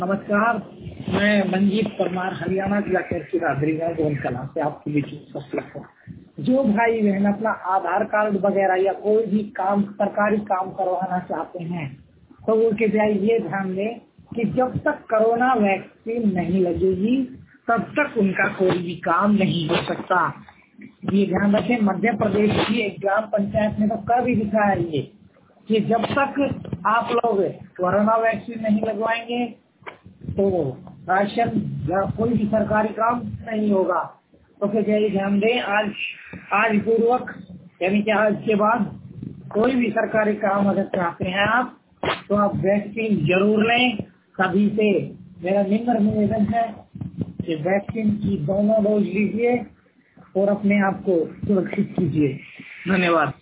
नमस्कार, मैं मंजीत परमार हरियाणा जिला गोविंद कला से आपके बीच उपस्थित हूँ। जो भाई बहन अपना आधार कार्ड वगैरह या कोई भी काम सरकारी काम करवाना चाहते हैं तो वो कृपया ये ध्यान दें कि जब तक कोरोना वैक्सीन नहीं लगेगी तब तक उनका कोई भी काम नहीं हो सकता। ये ध्यान रखें। मध्य प्रदेश की एक ग्राम पंचायत ने तो कह भी दिखा है ये कि जब तक आप लोग कोरोना वैक्सीन नहीं लगवाएंगे तो राशन या कोई भी सरकारी काम नहीं होगा। तो फिर यही ध्यान दें, आज पूर्वक यानी कि आज के बाद कोई भी सरकारी काम अगर चाहते हैं आप तो आप वैक्सीन जरूर लें। सभी से मेरा निम्र निवेदन है कि वैक्सीन की दोनों डोज लीजिए और अपने आप को सुरक्षित कीजिए। धन्यवाद।